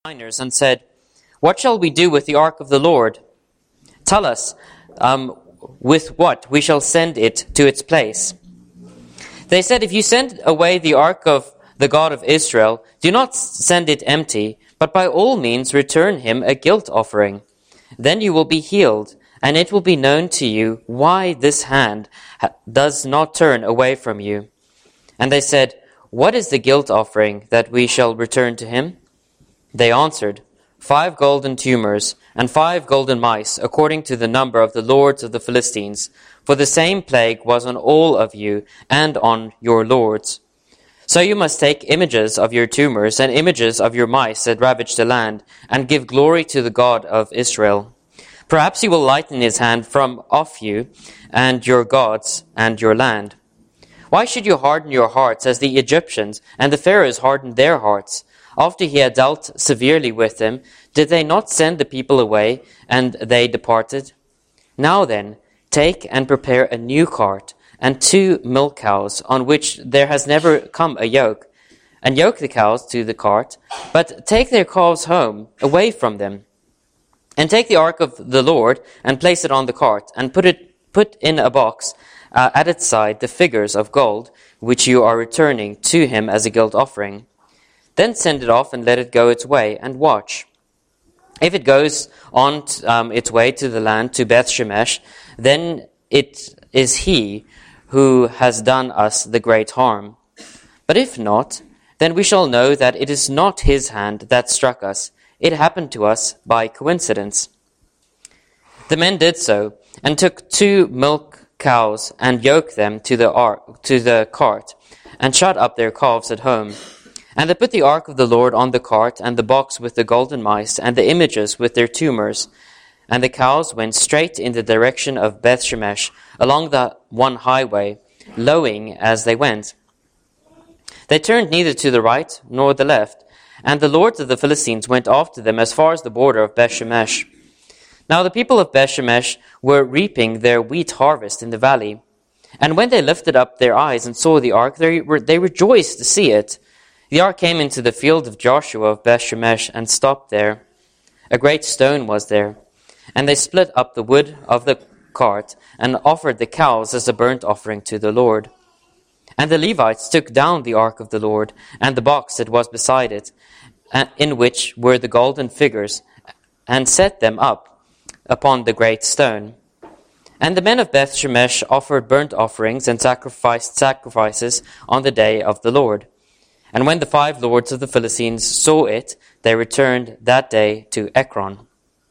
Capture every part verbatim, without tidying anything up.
and said, "What shall we do with the ark of the Lord? Tell us um, with what we shall send it to its place." They said, "If you send away the ark of the God of Israel, do not send it empty, but by all means return him a guilt offering. Then you will be healed, and it will be known to you why this hand does not turn away from you." And they said, "What is the guilt offering that we shall return to him?" They answered, "Five golden tumors and five golden mice, according to the number of the lords of the Philistines. For the same plague was on all of you and on your lords. So you must take images of your tumors and images of your mice that ravage the land, and give glory to the God of Israel. Perhaps he will lighten his hand from off you and your gods and your land. Why should you harden your hearts as the Egyptians and the Pharaohs hardened their hearts? After he had dealt severely with them, did they not send the people away, and they departed? Now then, take and prepare a new cart, and two milk cows, on which there has never come a yoke, and yoke the cows to the cart, but take their calves home, away from them. And take the ark of the Lord, and place it on the cart, and put it put in a box uh, at its side the figures of gold, which you are returning to him as a guilt offering. Then send it off and let it go its way, and watch. If it goes on um, its way to the land, to Beth Shemesh, then it is he who has done us the great harm. But if not, then we shall know that it is not his hand that struck us. It happened to us by coincidence." The men did so, and took two milk cows, and yoked them to the ark, to the cart, and shut up their calves at home. And they put the ark of the Lord on the cart, and the box with the golden mice, and the images with their tumors. And the cows went straight in the direction of Beth Shemesh, along the one highway, lowing as they went. They turned neither to the right nor the left, and the lords of the Philistines went after them as far as the border of Beth Shemesh. Now the people of Beth Shemesh were reaping their wheat harvest in the valley. And when they lifted up their eyes and saw the ark, they, re- they rejoiced to see it. The ark came into the field of Joshua of Beth Shemesh and stopped there. A great stone was there, and they split up the wood of the cart and offered the cows as a burnt offering to the Lord. And the Levites took down the ark of the Lord and the box that was beside it, in which were the golden figures, and set them up upon the great stone. And the men of Beth Shemesh offered burnt offerings and sacrificed sacrifices on the day of the Lord. And when the five lords of the Philistines saw it, they returned that day to Ekron.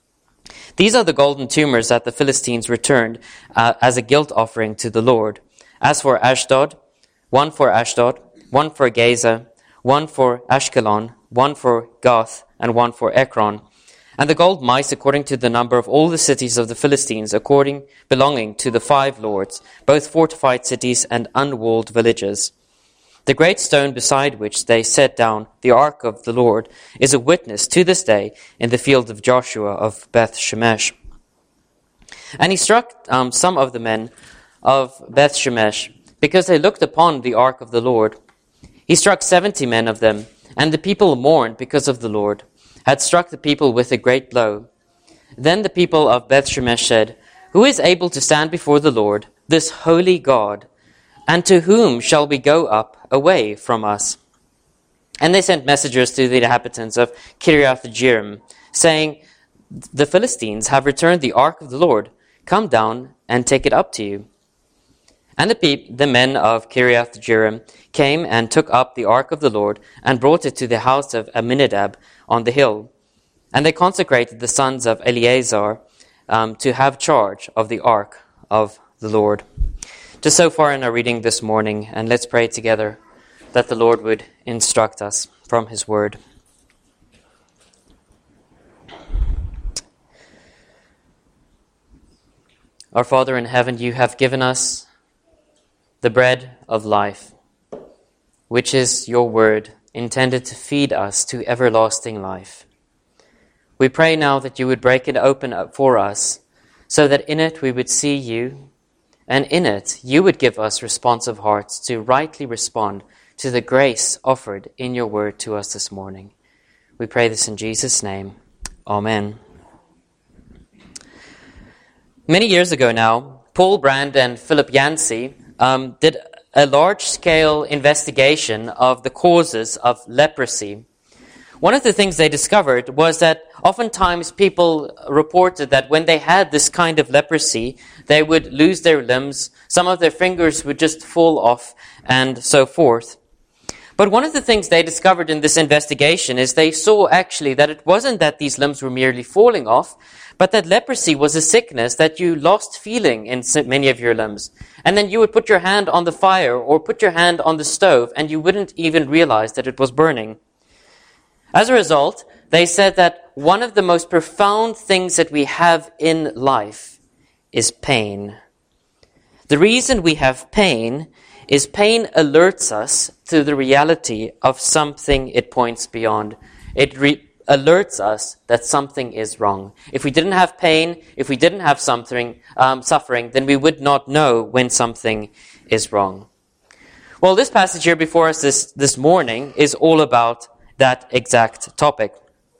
These are the golden tumors that the Philistines returned uh, as a guilt offering to the Lord. As for Ashdod, one for Ashdod, one for Gaza, one for Ashkelon, one for Gath, and one for Ekron. And the gold mice according to the number of all the cities of the Philistines, according belonging to the five lords, both fortified cities and unwalled villages. The great stone beside which they set down the ark of the Lord is a witness to this day in the field of Joshua of Beth Shemesh. And he struck um, some of the men of Beth Shemesh, because they looked upon the ark of the Lord. He struck seventy men of them, and the people mourned because of the Lord, had struck the people with a great blow. Then the people of Beth Shemesh said, "Who is able to stand before the Lord, this holy God? And to whom shall we go up away from us?" And they sent messengers to the inhabitants of Kiriath-jearim, saying, "The Philistines have returned the ark of the Lord. Come down and take it up to you." And the, pe- the men of Kiriath-jearim came and took up the ark of the Lord and brought it to the house of Aminadab on the hill. And they consecrated the sons of Eleazar um, to have charge of the ark of the Lord. Just so far in our reading this morning, and let's pray together that the Lord would instruct us from his word. Our Father in heaven, you have given us the bread of life, which is your word, intended to feed us to everlasting life. We pray now that you would break it open for us, so that in it we would see you, and in it, you would give us responsive hearts to rightly respond to the grace offered in your word to us this morning. We pray this in Jesus' name. Amen. Many years ago now, Paul Brand and Philip Yancey um, did a large-scale investigation of the causes of leprosy. One of the things they discovered was that oftentimes people reported that when they had this kind of leprosy, they would lose their limbs, some of their fingers would just fall off, and so forth. But one of the things they discovered in this investigation is they saw actually that it wasn't that these limbs were merely falling off, but that leprosy was a sickness that you lost feeling in many of your limbs. And then you would put your hand on the fire or put your hand on the stove and you wouldn't even realize that it was burning. As a result, they said that one of the most profound things that we have in life is pain. The reason we have pain is pain alerts us to the reality of something it points beyond. It re- alerts us that something is wrong. If we didn't have pain, if we didn't have something, um, suffering, then we would not know when something is wrong. Well, this passage here before us this, this morning is all about that exact topic.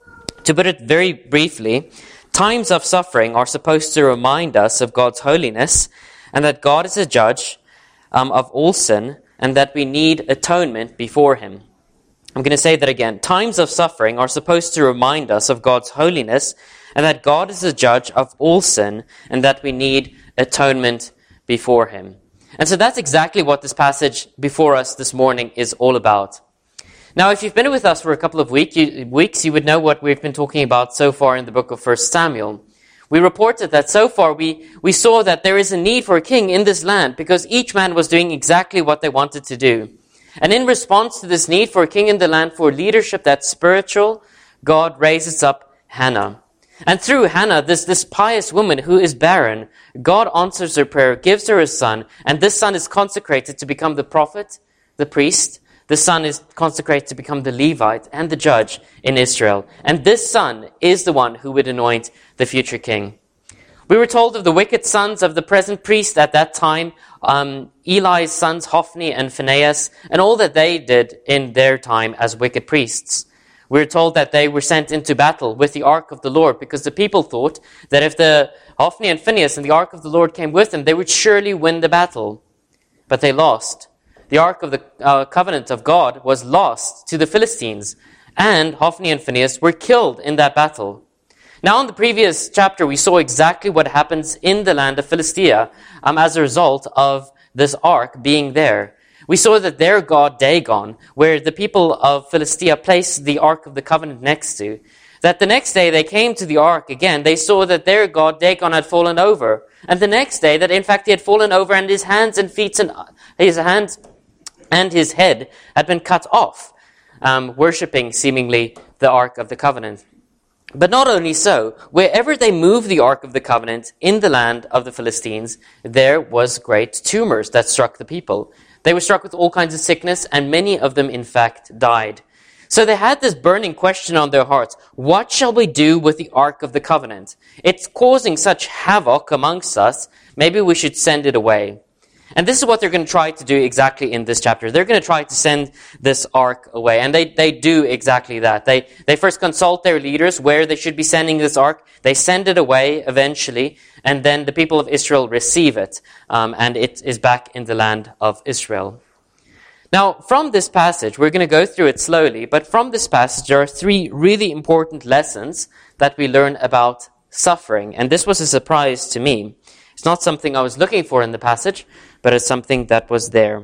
To put it very briefly, times of suffering are supposed to remind us of God's holiness and that God is a judge um, of all sin and that we need atonement before Him. I'm going to say that again. Times of suffering are supposed to remind us of God's holiness and that God is a judge of all sin and that we need atonement before Him. And so that's exactly what this passage before us this morning is all about. Now, if you've been with us for a couple of week, you, weeks, you would know what we've been talking about so far in the book of First Samuel. We reported that so far we, we saw that there is a need for a king in this land because each man was doing exactly what they wanted to do. And in response to this need for a king in the land, for leadership that's spiritual, God raises up Hannah. And through Hannah, this, this pious woman who is barren, God answers her prayer, gives her a son, and this son is consecrated to become the prophet, the priest. The son is consecrated to become the Levite and the judge in Israel. And this son is the one who would anoint the future king. We were told of the wicked sons of the present priest at that time, um, Eli's sons Hophni and Phinehas, and all that they did in their time as wicked priests. We were told that they were sent into battle with the ark of the Lord because the people thought that if the Hophni and Phinehas and the ark of the Lord came with them, they would surely win the battle. But they lost. The Ark of the uh, Covenant of God was lost to the Philistines, and Hophni and Phinehas were killed in that battle. Now, in the previous chapter, we saw exactly what happens in the land of Philistia um, as a result of this ark being there. We saw that their god Dagon, where the people of Philistia placed the Ark of the Covenant next to, that the next day they came to the ark again, they saw that their god Dagon had fallen over. And the next day that in fact he had fallen over and his hands and feet and his hands and his head had been cut off, um, worshipping seemingly the Ark of the Covenant. But not only so, wherever they moved the Ark of the Covenant in the land of the Philistines, there was great tumors that struck the people. They were struck with all kinds of sickness, and many of them in fact died. So they had this burning question on their hearts. What shall we do with the Ark of the Covenant? It's causing such havoc amongst us. Maybe we should send it away. And this is what they're going to try to do exactly in this chapter. They're going to try to send this ark away. And they, they do exactly that. They, they first consult their leaders where they should be sending this ark. They send it away eventually. And then the people of Israel receive it. Um, and it is back in the land of Israel. Now, from this passage, we're going to go through it slowly. But from this passage, there are three really important lessons that we learn about suffering. And this was a surprise to me. It's not something I was looking for in the passage, but it's something that was there.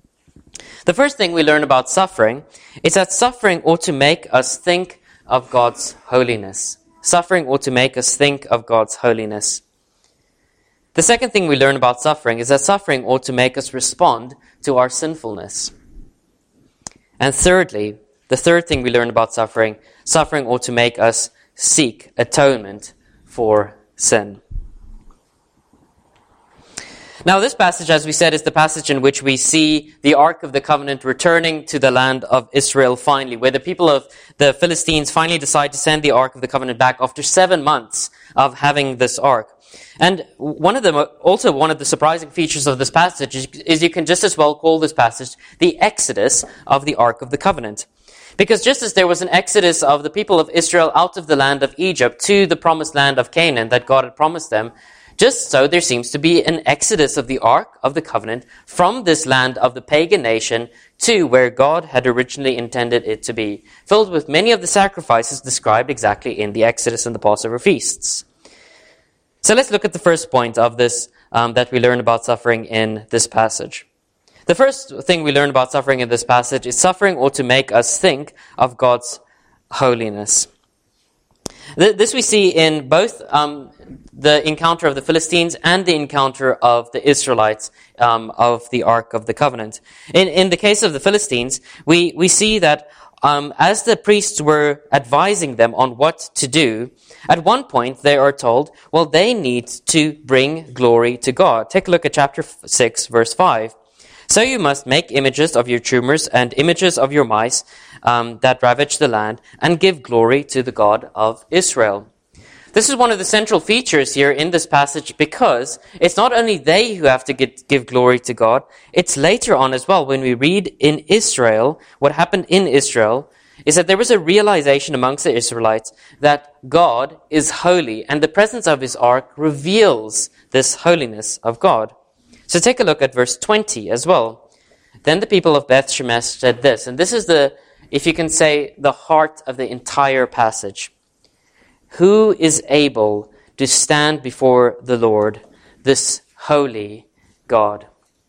The first thing we learn about suffering is that suffering ought to make us think of God's holiness. Suffering ought to make us think of God's holiness. The second thing we learn about suffering is that suffering ought to make us respond to our sinfulness. And thirdly, the third thing we learn about suffering, suffering ought to make us seek atonement for sin. Now, this passage, as we said, is the passage in which we see the Ark of the Covenant returning to the land of Israel finally, where the people of the Philistines finally decide to send the Ark of the Covenant back after seven months of having this Ark. And one of the, also one of the surprising features of this passage is, is you can just as well call this passage the Exodus of the Ark of the Covenant. Because just as there was an exodus of the people of Israel out of the land of Egypt to the promised land of Canaan that God had promised them, just so there seems to be an exodus of the Ark of the Covenant from this land of the pagan nation to where God had originally intended it to be, filled with many of the sacrifices described exactly in the Exodus and the Passover feasts. So let's look at the first point of this um, that we learn about suffering in this passage. The first thing we learn about suffering in this passage is suffering ought to make us think of God's holiness. This we see in both um, the encounter of the Philistines and the encounter of the Israelites um, of the Ark of the Covenant. In, in the case of the Philistines, we, we see that um, as the priests were advising them on what to do, at one point they are told, well, they need to bring glory to God. Take a look at chapter six, verse five. So you must make images of your tumors and images of your mice um, that ravage the land, and give glory to the God of Israel. This is one of the central features here in this passage, because it's not only they who have to get, give glory to God, it's later on as well. When we read in Israel, what happened in Israel is that there was a realization amongst the Israelites that God is holy, and the presence of his ark reveals this holiness of God. So take a look at verse twenty as well. Then the people of Beth Shemesh said this, and this is the, if you can say, the heart of the entire passage. Who is able to stand before the Lord, this holy God?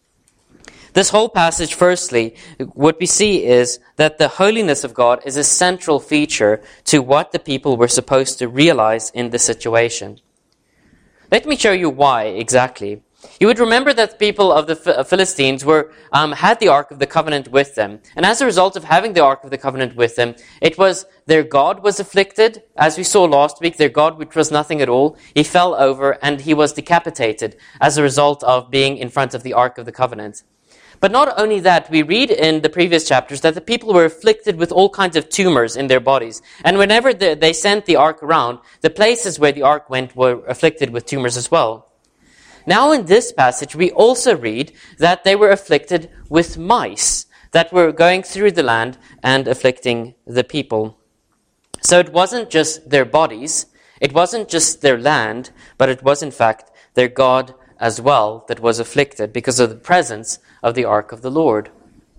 This whole passage, firstly, what we see is that the holiness of God is a central feature to what the people were supposed to realize in the situation. Let me show you why exactly. You would remember that the people of the Philistines were um, had the Ark of the Covenant with them. And as a result of having the Ark of the Covenant with them, it was their God was afflicted. As we saw last week, their God, which was nothing at all, he fell over and he was decapitated as a result of being in front of the Ark of the Covenant. But not only that, we read in the previous chapters that the people were afflicted with all kinds of tumors in their bodies. And whenever the, they sent the Ark around, the places where the Ark went were afflicted with tumors as well. Now in this passage, we also read that they were afflicted with mice that were going through the land and afflicting the people. So it wasn't just their bodies, it wasn't just their land, but it was in fact their God as well that was afflicted because of the presence of the Ark of the Lord.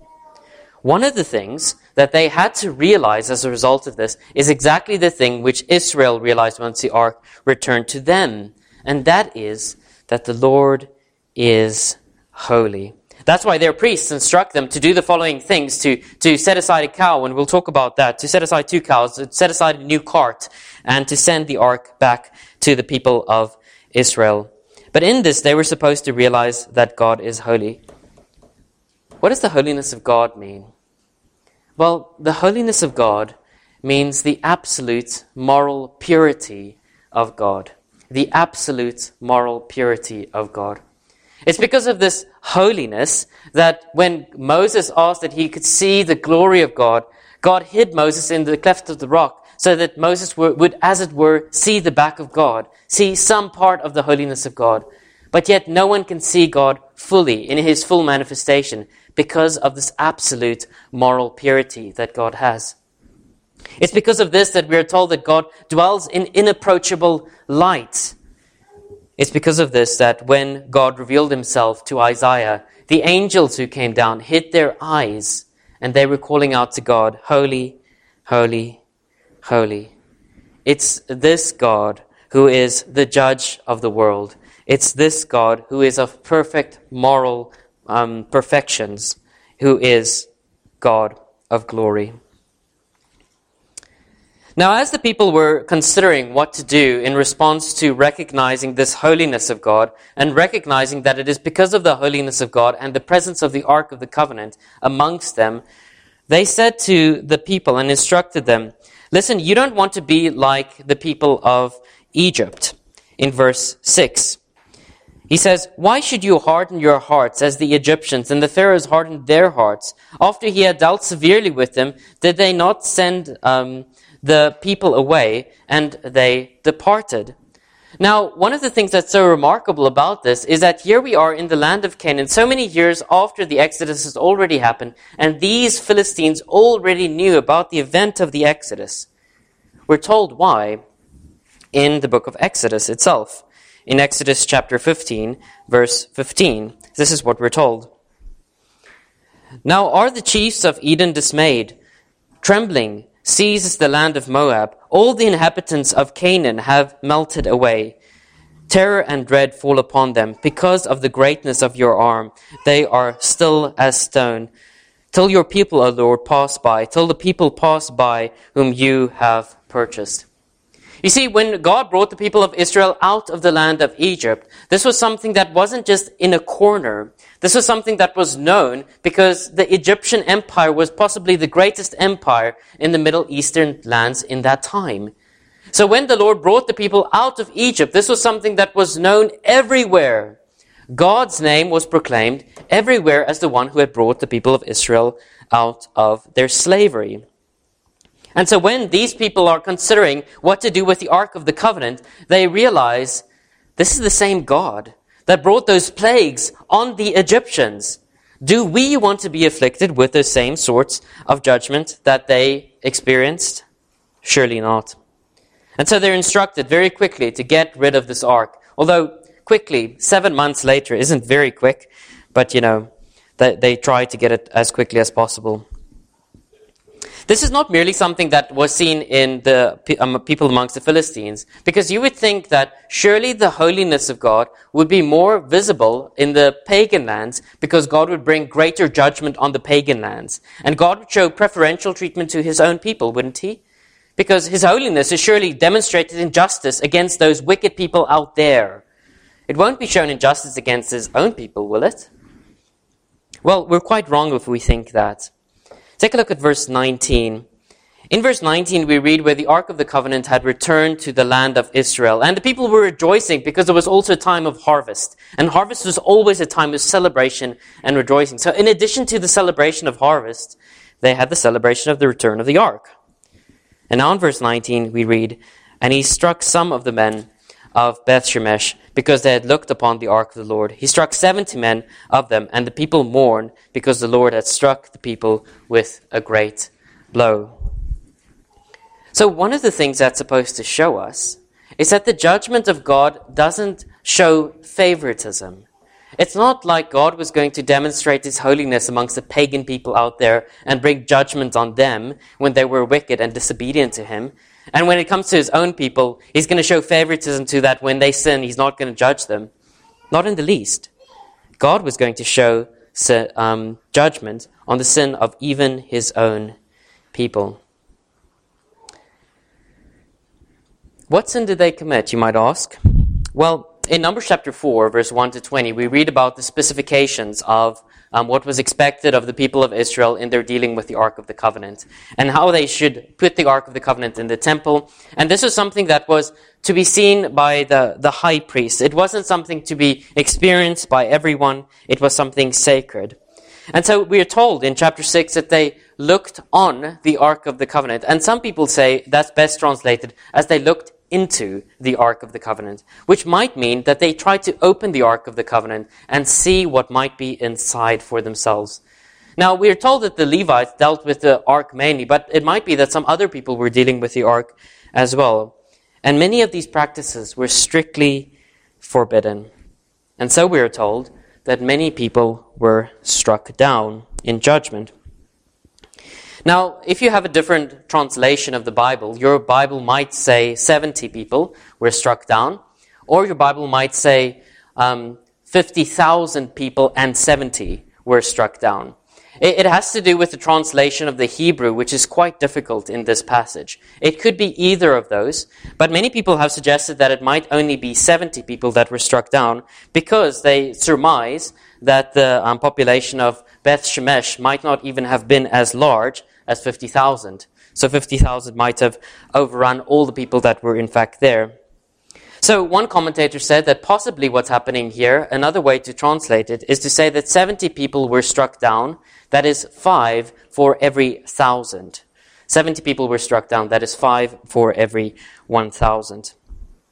One of the things that they had to realize as a result of this is exactly the thing which Israel realized once the Ark returned to them, and that is that the Lord is holy. That's why their priests instruct them to do the following things, to, to set aside a cow, and we'll talk about that, to set aside two cows, to set aside a new cart, and to send the ark back to the people of Israel. But in this, they were supposed to realize that God is holy. What does the holiness of God mean? Well, the holiness of God means the absolute moral purity of God. The absolute moral purity of God. It's because of this holiness that when Moses asked that he could see the glory of God, God hid Moses in the cleft of the rock so that Moses would, as it were, see the back of God, see some part of the holiness of God. But yet no one can see God fully in his full manifestation because of this absolute moral purity that God has. It's because of this that we are told that God dwells in inapproachable light. It's because of this that when God revealed himself to Isaiah, the angels who came down hid their eyes and they were calling out to God, holy, holy, holy. It's this God who is the judge of the world. It's this God who is of perfect moral um, perfections, who is God of glory. Now, as the people were considering what to do in response to recognizing this holiness of God and recognizing that it is because of the holiness of God and the presence of the Ark of the Covenant amongst them, they said to the people and instructed them, listen, you don't want to be like the people of Egypt. In verse six, he says, why should you harden your hearts as the Egyptians and the Pharaohs hardened their hearts? After he had dealt severely with them, did they not send um, the people away, and they departed? Now, one of the things that's so remarkable about this is that here we are in the land of Canaan, so many years after the Exodus has already happened, and these Philistines already knew about the event of the Exodus. We're told why in the book of Exodus itself. In Exodus chapter fifteen, verse fifteen, this is what we're told. Now are the chiefs of Edom dismayed? Trembling seizes the land of Moab. All the inhabitants of Canaan have melted away. Terror and dread fall upon them. Because of the greatness of your arm, they are still as stone. Till your people, O Lord, pass by. Till the people pass by whom you have purchased. You see, when God brought the people of Israel out of the land of Egypt, this was something that wasn't just in a corner. This was something that was known because the Egyptian empire was possibly the greatest empire in the Middle Eastern lands in that time. So when the Lord brought the people out of Egypt, this was something that was known everywhere. God's name was proclaimed everywhere as the one who had brought the people of Israel out of their slavery. And so when these people are considering what to do with the Ark of the Covenant, they realize this is the same God that brought those plagues on the Egyptians. Do we want to be afflicted with the same sorts of judgment that they experienced? Surely not. And so they're instructed very quickly to get rid of this ark. Although quickly, seven months later, isn't very quick, but you know, they, they try to get it as quickly as possible. This is not merely something that was seen in the um, people amongst the Philistines, because you would think that surely the holiness of God would be more visible in the pagan lands, because God would bring greater judgment on the pagan lands. And God would show preferential treatment to his own people, wouldn't he? Because his holiness is surely demonstrated in justice against those wicked people out there. It won't be shown in justice against his own people, will it? Well, we're quite wrong if we think that. Take a look at verse nineteen. In verse nineteen, we read where the Ark of the Covenant had returned to the land of Israel. And the people were rejoicing because there was also a time of harvest. And harvest was always a time of celebration and rejoicing. So in addition to the celebration of harvest, they had the celebration of the return of the Ark. And now in verse nineteen, we read, "And he struck some of the men of Beth Shemesh, because they had looked upon the ark of the Lord. He struck seventy men of them, and the people mourned, because the Lord had struck the people with a great blow." So one of the things that's supposed to show us is that the judgment of God doesn't show favoritism. It's not like God was going to demonstrate his holiness amongst the pagan people out there and bring judgment on them when they were wicked and disobedient to him. And when it comes to his own people, he's going to show favoritism to that when they sin, he's not going to judge them. Not in the least. God was going to show um, judgment on the sin of even his own people. What sin did they commit, you might ask? Well, in Numbers chapter four, verse one to twenty, we read about the specifications of Um, what was expected of the people of Israel in their dealing with the Ark of the Covenant, and how they should put the Ark of the Covenant in the temple. And this was something that was to be seen by the, the high priest. It wasn't something to be experienced by everyone. It was something sacred. And so we are told in chapter six that they looked on the Ark of the Covenant. And some people say that's best translated as they looked into the Ark of the Covenant, which might mean that they tried to open the Ark of the Covenant and see what might be inside for themselves. Now, we are told that the Levites dealt with the Ark mainly, but it might be that some other people were dealing with the Ark as well. And many of these practices were strictly forbidden. And so we are told that many people were struck down in judgment. Now, if you have a different translation of the Bible, your Bible might say seventy people were struck down, or your Bible might say um, fifty thousand people and seventy were struck down. It, it has to do with the translation of the Hebrew, which is quite difficult in this passage. It could be either of those, but many people have suggested that it might only be seventy people that were struck down, because they surmise that the um, population of Beth Shemesh might not even have been as large as fifty thousand. So fifty thousand might have overrun all the people that were in fact there. So one commentator said that possibly what's happening here, another way to translate it, is to say that seventy people were struck down. That is five for every thousand. seventy people were struck down. That is five for every one thousand.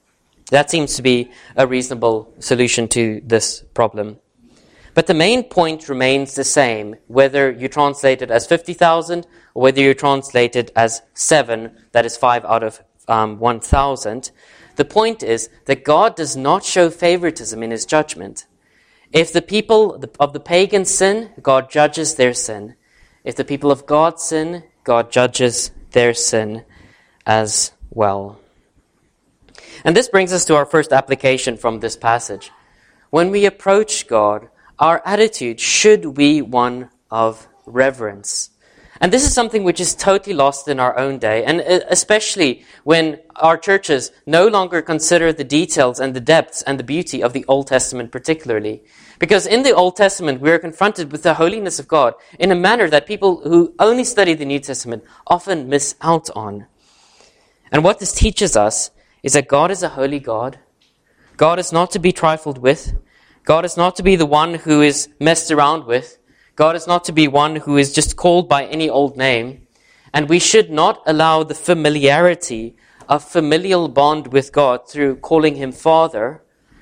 That seems to be a reasonable solution to this problem. But the main point remains the same, whether you translate it as fifty thousand or whether you translate it as seven, that is five out of um, one thousand. The point is that God does not show favoritism in his judgment. If the people of the pagans sin, God judges their sin. If the people of God sin, God judges their sin as well. And this brings us to our first application from this passage. When we approach God, our attitude should be one of reverence. And this is something which is totally lost in our own day, and especially when our churches no longer consider the details and the depths and the beauty of the Old Testament particularly. Because in the Old Testament, we are confronted with the holiness of God in a manner that people who only study the New Testament often miss out on. And what this teaches us is that God is a holy God. God is not to be trifled with. God is not to be the one who is messed around with. God is not to be one who is just called by any old name. And we should not allow the familiarity of familial bond with God through calling him Father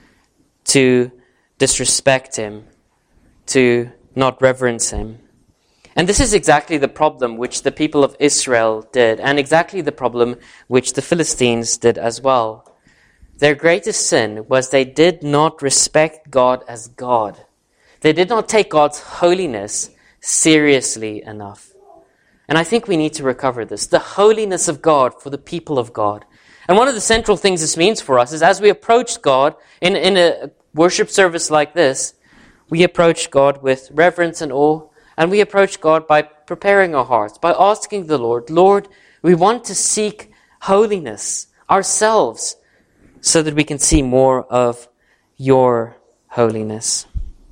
to disrespect him, to not reverence him. And this is exactly the problem which the people of Israel did, and exactly the problem which the Philistines did as well. Their greatest sin was they did not respect God as God. They did not take God's holiness seriously enough. And I think we need to recover this, the holiness of God for the people of God. And one of the central things this means for us is as we approach God in, in a worship service like this, we approach God with reverence and awe, and we approach God by preparing our hearts, by asking the Lord, Lord, we want to seek holiness ourselves so that we can see more of your holiness.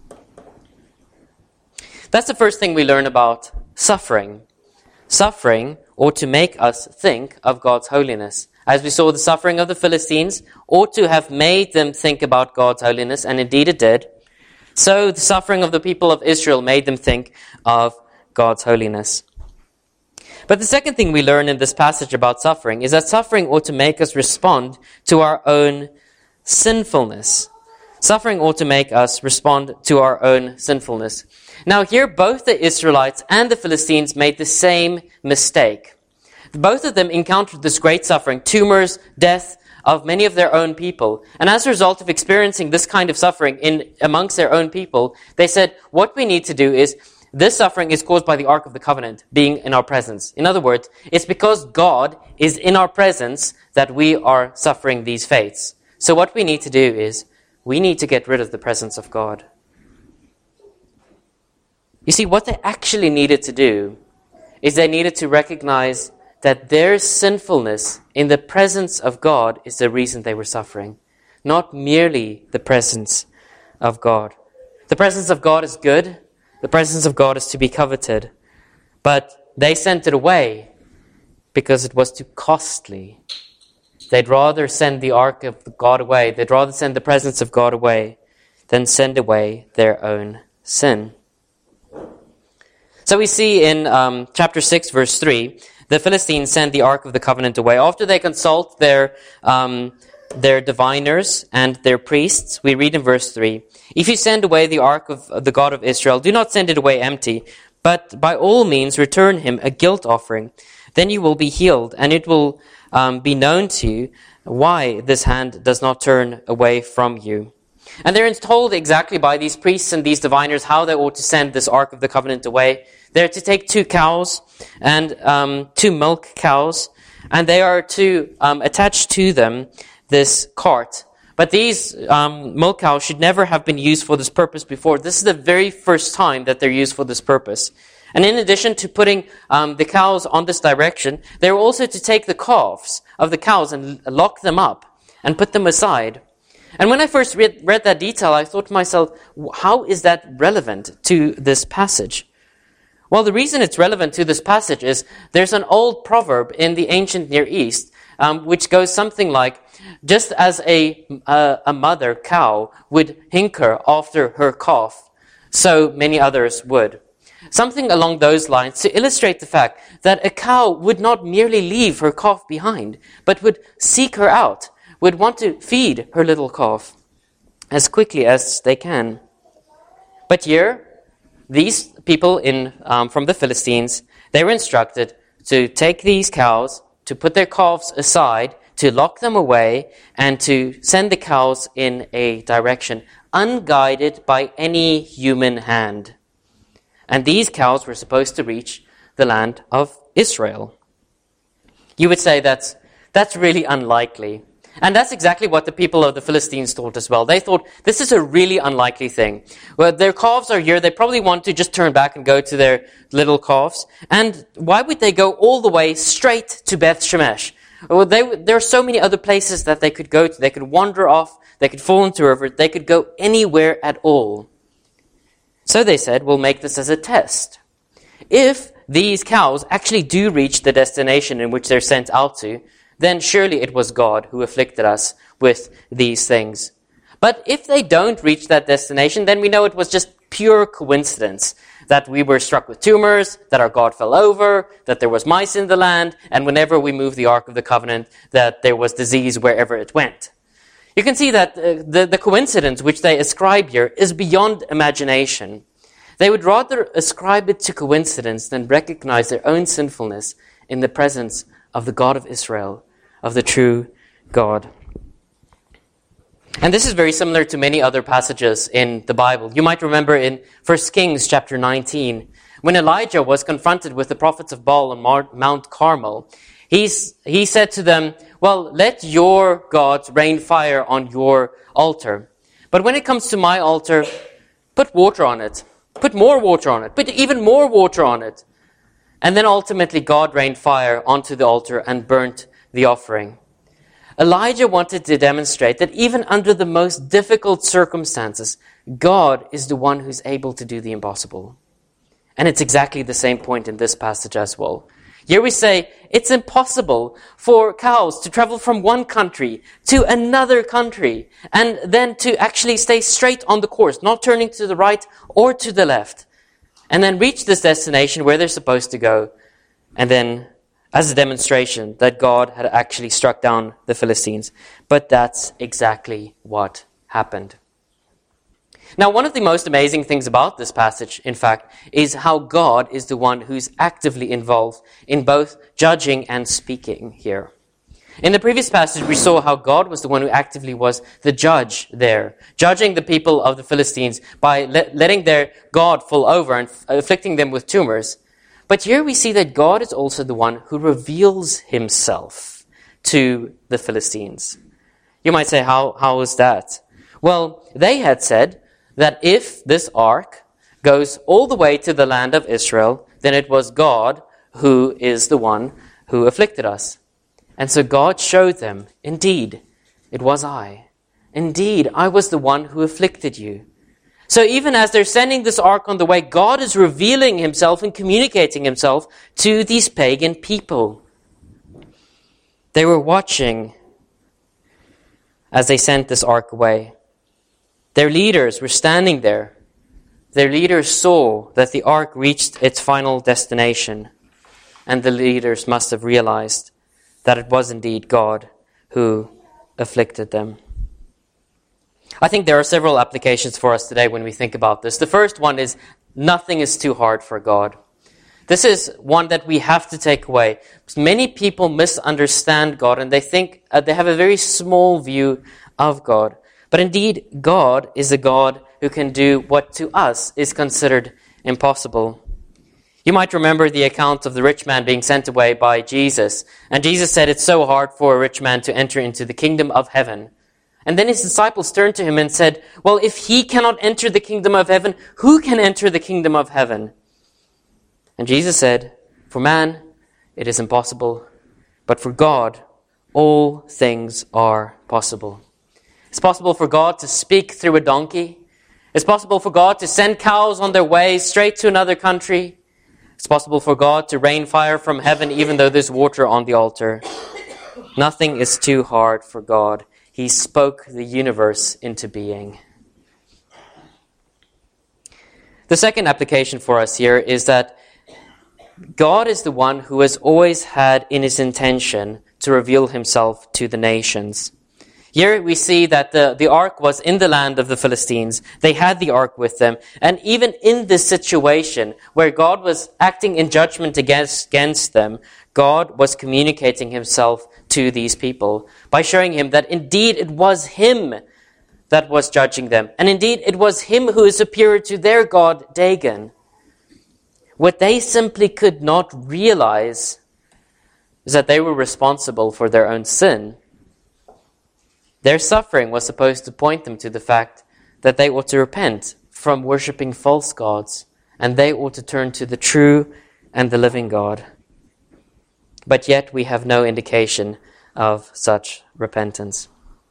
That's the first thing we learn about suffering. Suffering ought to make us think of God's holiness. As we saw, the suffering of the Philistines ought to have made them think about God's holiness, and indeed it did. So the suffering of the people of Israel made them think of God's holiness. But the second thing we learn in this passage about suffering is that suffering ought to make us respond to our own sinfulness. Suffering ought to make us respond to our own sinfulness. Now here, both the Israelites and the Philistines made the same mistake. Both of them encountered this great suffering, tumors, death of many of their own people. And as a result of experiencing this kind of suffering in amongst their own people, they said, what we need to do is, this suffering is caused by the Ark of the Covenant being in our presence. In other words, it's because God is in our presence that we are suffering these fates. So what we need to do is, we need to get rid of the presence of God. You see, what they actually needed to do is they needed to recognize that their sinfulness in the presence of God is the reason they were suffering, not merely the presence of God. The presence of God is good. The presence of God is to be coveted. But they sent it away because it was too costly. They'd rather send the ark of God away. They'd rather send the presence of God away than send away their own sin. So we see in um, chapter six, verse three, the Philistines send the Ark of the Covenant away. After they consult their um, their diviners and their priests, we read in verse three, if you send away the Ark of the God of Israel, do not send it away empty, but by all means return him a guilt offering. Then you will be healed, and it will um, be known to you why this hand does not turn away from you. And they're told exactly by these priests and these diviners how they ought to send this Ark of the Covenant away. They're to take two cows and um, two milk cows, and they are to um, attach to them this cart. But these um, milk cows should never have been used for this purpose before. This is the very first time that they're used for this purpose. And in addition to putting um, the cows on this direction, they were also to take the calves of the cows and lock them up and put them aside. And when I first read, read that detail, I thought to myself, how is that relevant to this passage? Well, the reason it's relevant to this passage is there's an old proverb in the ancient Near East um, which goes something like, just as a, uh, a mother cow would hinker after her calf, so many others would. Something along those lines to illustrate the fact that a cow would not merely leave her calf behind, but would seek her out, would want to feed her little calf as quickly as they can. But here, these people in um, from the Philistines, they were instructed to take these cows, to put their calves aside, to lock them away, and to send the cows in a direction unguided by any human hand. And these cows were supposed to reach the land of Israel. You would say that's, that's really unlikely. And that's exactly what the people of the Philistines thought as well. They thought, this is a really unlikely thing. Well, their calves are here. They probably want to just turn back and go to their little calves. And why would they go all the way straight to Beth Shemesh? Well, they, there are so many other places that they could go to. They could wander off. They could fall into a river. They could go anywhere at all. So they said, we'll make this as a test. If these cows actually do reach the destination in which they're sent out to, then surely it was God who afflicted us with these things. But if they don't reach that destination, then we know it was just pure coincidence that we were struck with tumors, that our God fell over, that there was mice in the land, and whenever we moved the Ark of the Covenant, that there was disease wherever it went. You can see that uh, the, the coincidence which they ascribe here is beyond imagination. They would rather ascribe it to coincidence than recognize their own sinfulness in the presence of the God of Israel, of the true God. And this is very similar to many other passages in the Bible. You might remember in First Kings chapter nineteen, when Elijah was confronted with the prophets of Baal on Mar- Mount Carmel, he's, he said to them, well, let your gods rain fire on your altar. But when it comes to my altar, put water on it. Put more water on it. Put even more water on it. And then ultimately God rained fire onto the altar and burnt the offering. Elijah wanted to demonstrate that even under the most difficult circumstances, God is the one who's able to do the impossible. And it's exactly the same point in this passage as well. Here we say it's impossible for cows to travel from one country to another country and then to actually stay straight on the course, not turning to the right or to the left, and then reach this destination where they're supposed to go, and then as a demonstration that God had actually struck down the Philistines. But that's exactly what happened. Now, one of the most amazing things about this passage, in fact, is how God is the one who's actively involved in both judging and speaking here. In the previous passage, we saw how God was the one who actively was the judge there, judging the people of the Philistines by le- letting their God fall over and f- afflicting them with tumors. But here we see that God is also the one who reveals himself to the Philistines. You might say, how, how is that? Well, they had said that if this ark goes all the way to the land of Israel, then it was God who is the one who afflicted us. And so God showed them, indeed, it was I. Indeed, I was the one who afflicted you. So even as they're sending this ark on the way, God is revealing himself and communicating himself to these pagan people. They were watching as they sent this ark away. Their leaders were standing there. Their leaders saw that the ark reached its final destination, and the leaders must have realized that it was indeed God who afflicted them. I think there are several applications for us today when we think about this. The first one is, nothing is too hard for God. This is one that we have to take away. Many people misunderstand God, and they think uh, they have a very small view of God. But indeed, God is a God who can do what to us is considered impossible. You might remember the account of the rich man being sent away by Jesus. And Jesus said it's so hard for a rich man to enter into the kingdom of heaven. And then his disciples turned to him and said, well, if he cannot enter the kingdom of heaven, who can enter the kingdom of heaven? And Jesus said, for man, it is impossible, but for God, all things are possible. It's possible for God to speak through a donkey. It's possible for God to send cows on their way straight to another country. It's possible for God to rain fire from heaven even though there's water on the altar. Nothing is too hard for God. He spoke the universe into being. The second application for us here is that God is the one who has always had in his intention to reveal himself to the nations. Here we see that the, the ark was in the land of the Philistines. They had the ark with them. And even in this situation where God was acting in judgment against, against them, God was communicating himself to these people by showing him that indeed it was him that was judging them. And indeed it was him who is superior to their god Dagon. What they simply could not realize is that they were responsible for their own sin. Their suffering was supposed to point them to the fact that they ought to repent from worshipping false gods, and they ought to turn to the true and the living God. But yet we have no indication of such repentance.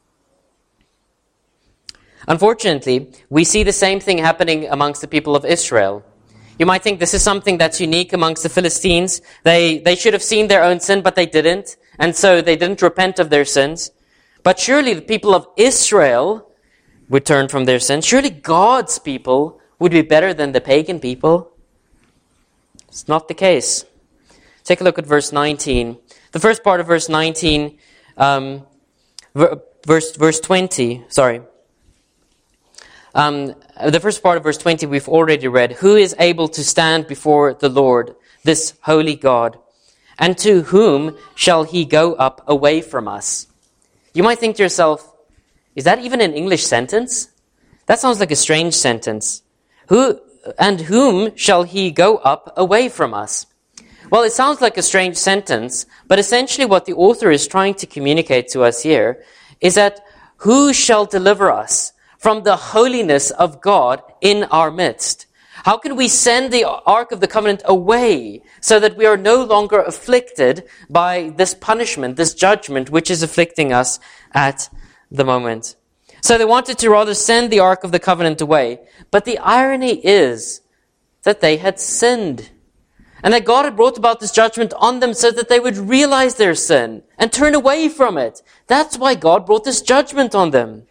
Unfortunately, we see the same thing happening amongst the people of Israel. You might think this is something that's unique amongst the Philistines. They, they should have seen their own sin, but they didn't, and so they didn't repent of their sins. But surely the people of Israel would turn from their sins. Surely God's people would be better than the pagan people. It's not the case. Take a look at verse nineteen. The first part of verse nineteen, um, verse verse twenty, sorry. Um, the first part of verse twenty we've already read. Who is able to stand before the Lord, this holy God? And to whom shall he go up away from us? You might think to yourself, is that even an English sentence? That sounds like a strange sentence. Who and whom shall he go up away from us? Well, it sounds like a strange sentence, but essentially what the author is trying to communicate to us here is that who shall deliver us from the holiness of God in our midst? How can we send the Ark of the Covenant away so that we are no longer afflicted by this punishment, this judgment, which is afflicting us at the moment? So they wanted to rather send the Ark of the Covenant away. But the irony is that they had sinned. And that God had brought about this judgment on them so that they would realize their sin and turn away from it. That's why God brought this judgment on them.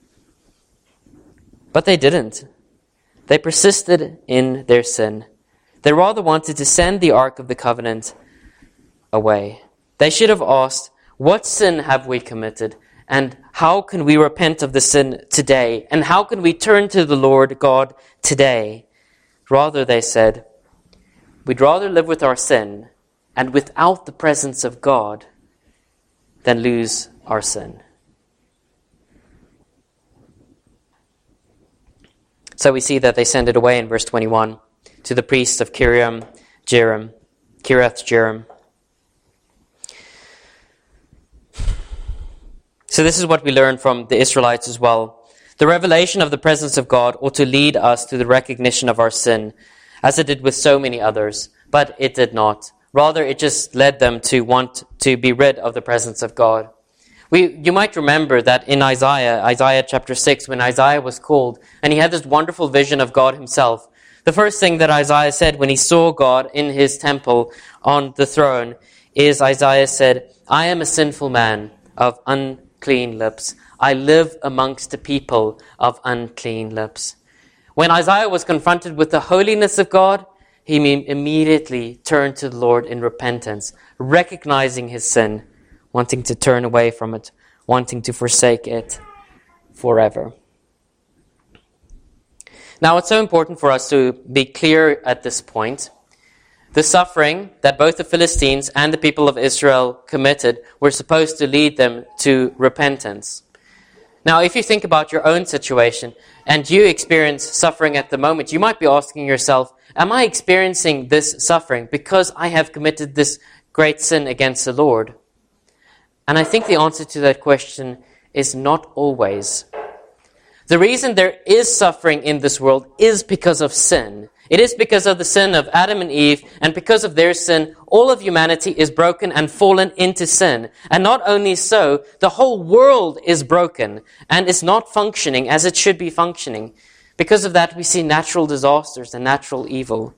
But they didn't. They persisted in their sin. They rather wanted to send the Ark of the Covenant away. They should have asked, what sin have we committed? And how can we repent of the sin today? And how can we turn to the Lord God today? Rather, they said, we'd rather live with our sin and without the presence of God than lose our sin. So we see that they send it away in verse twenty-one to the priests of Kiriath Jearim, Kiriath Jearim. So this is what we learn from the Israelites as well. The revelation of the presence of God ought to lead us to the recognition of our sin, as it did with so many others, but it did not. Rather, it just led them to want to be rid of the presence of God. We, you might remember that in Isaiah, Isaiah chapter six, when Isaiah was called, and he had this wonderful vision of God himself, the first thing that Isaiah said when he saw God in his temple on the throne is Isaiah said, I am a sinful man of unclean lips. I live amongst the people of unclean lips. When Isaiah was confronted with the holiness of God, he immediately turned to the Lord in repentance, recognizing his sin, wanting to turn away from it, wanting to forsake it forever. Now, it's so important for us to be clear at this point. The suffering that both the Philistines and the people of Israel committed were supposed to lead them to repentance. Now, if you think about your own situation and you experience suffering at the moment, you might be asking yourself, am I experiencing this suffering because I have committed this great sin against the Lord? And I think the answer to that question is not always. The reason there is suffering in this world is because of sin. It is because of the sin of Adam and Eve, and because of their sin, all of humanity is broken and fallen into sin. And not only so, the whole world is broken and is not functioning as it should be functioning. Because of that, we see natural disasters and natural evil.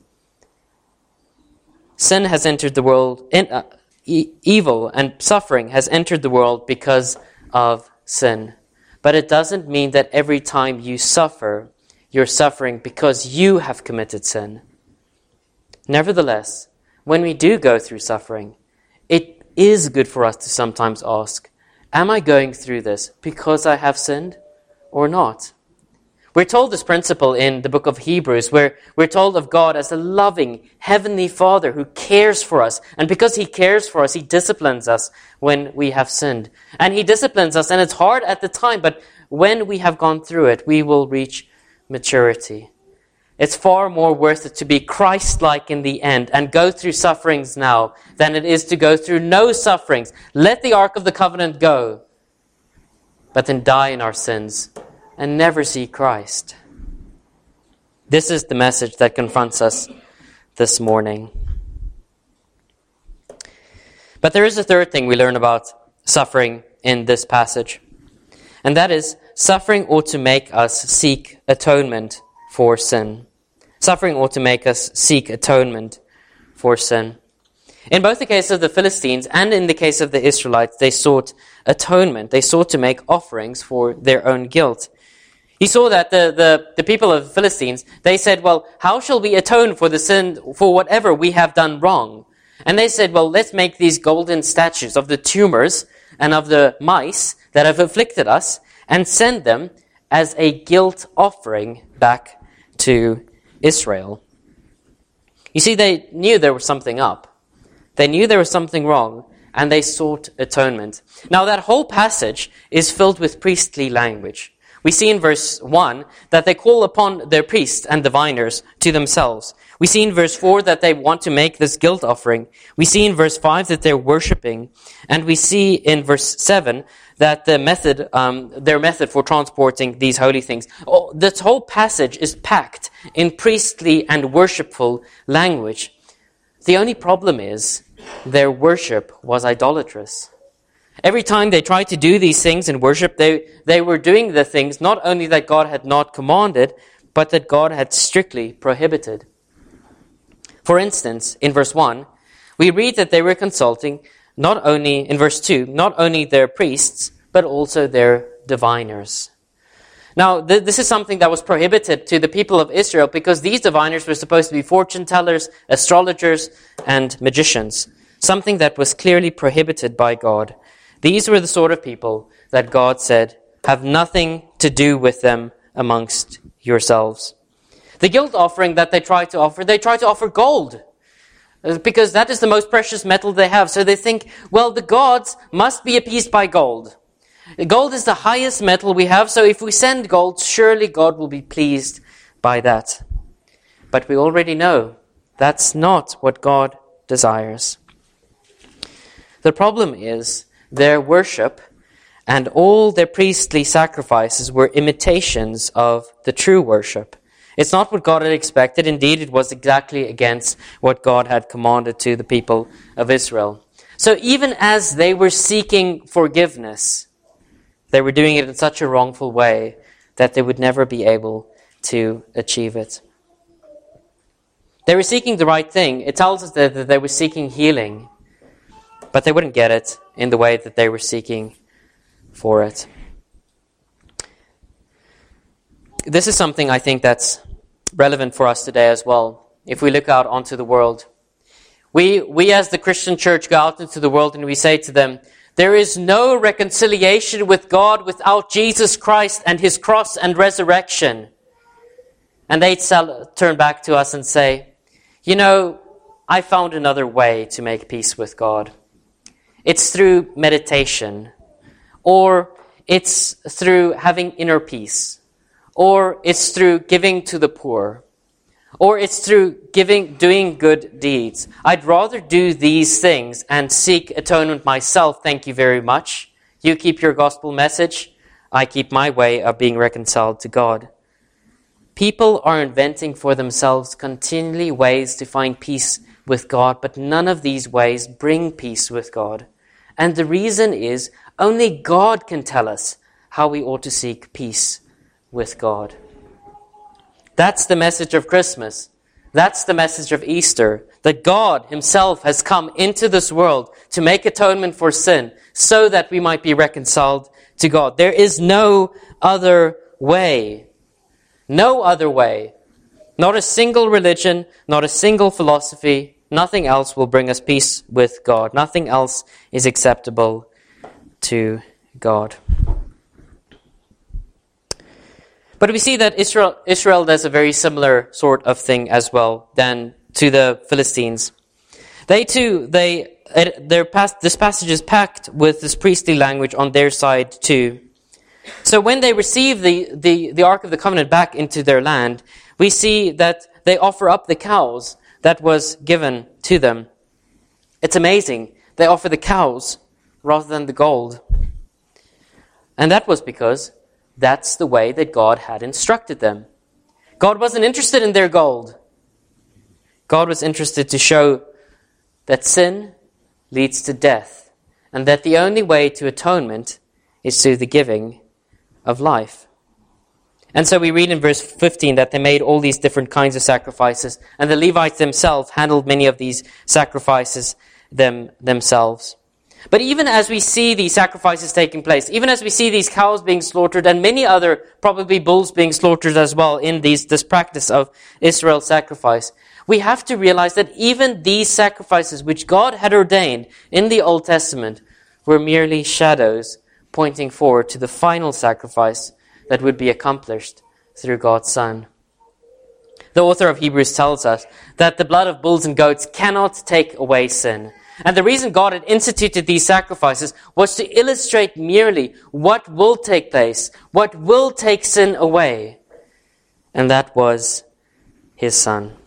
Sin has entered the world, in, uh, e- evil and suffering has entered the world because of sin. But it doesn't mean that every time you suffer, you're suffering because you have committed sin. Nevertheless, when we do go through suffering, it is good for us to sometimes ask, am I going through this because I have sinned or not? We're told this principle in the book of Hebrews, where we're told of God as a loving, heavenly Father who cares for us. And because He cares for us, He disciplines us when we have sinned. And He disciplines us, and it's hard at the time, but when we have gone through it, we will reach maturity. It's far more worth it to be Christ-like in the end and go through sufferings now than it is to go through no sufferings. Let the Ark of the Covenant go, but then die in our sins and never see Christ. This is the message that confronts us this morning. But there is a third thing we learn about suffering in this passage, and that is suffering ought to make us seek atonement for sin. Suffering ought to make us seek atonement for sin. In both the case of the Philistines and in the case of the Israelites, they sought atonement. They sought to make offerings for their own guilt. You saw that the, the, the people of the Philistines, they said, well, how shall we atone for the sin, for whatever we have done wrong? And they said, well, let's make these golden statues of the tumors and of the mice that have afflicted us and send them as a guilt offering back to Israel. You see, they knew there was something up. They knew there was something wrong, and they sought atonement. Now, that whole passage is filled with priestly language. We see in verse one that they call upon their priests and diviners to themselves. We see in verse four that they want to make this guilt offering. We see in verse five that they're worshipping. And we see in verse seven that the method, um, their method for transporting these holy things. Oh, this whole passage is packed in priestly and worshipful language. The only problem is their worship was idolatrous. Every time they tried to do these things in worship, they, they were doing the things not only that God had not commanded, but that God had strictly prohibited. For instance, in verse one, we read that they were consulting not only, in verse two, not only their priests, but also their diviners. Now, th- this is something that was prohibited to the people of Israel because these diviners were supposed to be fortune tellers, astrologers, and magicians. Something that was clearly prohibited by God. These were the sort of people that God said, have nothing to do with them amongst yourselves. The guilt offering that they try to offer, they try to offer gold, because that is the most precious metal they have. So they think, well, the gods must be appeased by gold. Gold is the highest metal we have, so if we send gold, surely God will be pleased by that. But we already know that's not what God desires. The problem is their worship and all their priestly sacrifices were imitations of the true worship. It's not what God had expected. Indeed, it was exactly against what God had commanded to the people of Israel. So even as they were seeking forgiveness, they were doing it in such a wrongful way that they would never be able to achieve it. They were seeking the right thing. It tells us that they were seeking healing, but they wouldn't get it in the way that they were seeking for it. This is something I think that's relevant for us today as well. If we look out onto the world, we we as the Christian church go out into the world and we say to them, there is no reconciliation with God without Jesus Christ and His cross and resurrection. And they tell, turn back to us and say, you know, I found another way to make peace with God. It's through meditation, or it's through having inner peace, or it's through giving to the poor, or it's through giving, doing good deeds. I'd rather do these things and seek atonement myself, thank you very much. You keep your gospel message, I keep my way of being reconciled to God. People are inventing for themselves continually ways to find peace with God, but none of these ways bring peace with God. And the reason is, only God can tell us how we ought to seek peace with God. That's the message of Christmas. That's the message of Easter, that God Himself has come into this world to make atonement for sin so that we might be reconciled to God. There is no other way. No other way. Not a single religion, not a single philosophy. Nothing else will bring us peace with God. Nothing else is acceptable to God. But we see that Israel, Israel does a very similar sort of thing as well than to the Philistines. They too, they, their past, this passage is packed with this priestly language on their side too. So when they receive the, the, the Ark of the Covenant back into their land, we see that they offer up the cows that was given to them. It's amazing. They offer the cows rather than the gold. And that was because that's the way that God had instructed them. God wasn't interested in their gold. God was interested to show that sin leads to death, and that the only way to atonement is through the giving of life. And so we read in verse fifteen that they made all these different kinds of sacrifices, and the Levites themselves handled many of these sacrifices them themselves. But even as we see these sacrifices taking place, even as we see these cows being slaughtered and many other probably bulls being slaughtered as well in these this practice of Israel's sacrifice, we have to realize that even these sacrifices which God had ordained in the Old Testament were merely shadows pointing forward to the final sacrifice that would be accomplished through God's Son. The author of Hebrews tells us that the blood of bulls and goats cannot take away sin. And the reason God had instituted these sacrifices was to illustrate merely what will take place, what will take sin away. And that was His Son,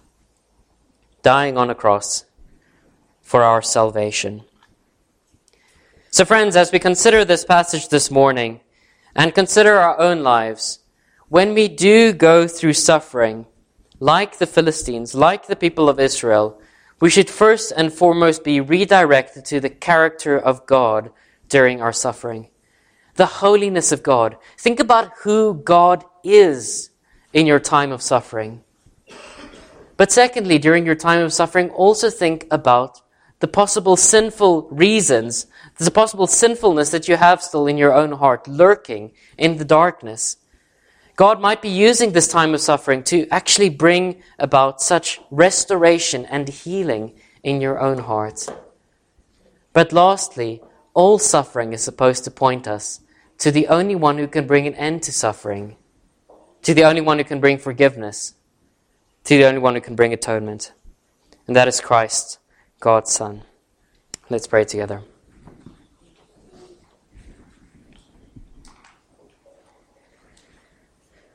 dying on a cross for our salvation. So friends, as we consider this passage this morning and consider our own lives, when we do go through suffering, like the Philistines, like the people of Israel, we should first and foremost be redirected to the character of God during our suffering. The holiness of God. Think about who God is in your time of suffering. But secondly, during your time of suffering, also think about the possible sinful reasons, the possible sinfulness that you have still in your own heart, lurking in the darkness. God might be using this time of suffering to actually bring about such restoration and healing in your own heart. But lastly, all suffering is supposed to point us to the only one who can bring an end to suffering, to the only one who can bring forgiveness, to the only one who can bring atonement. And that is Christ, God's Son. Let's pray together.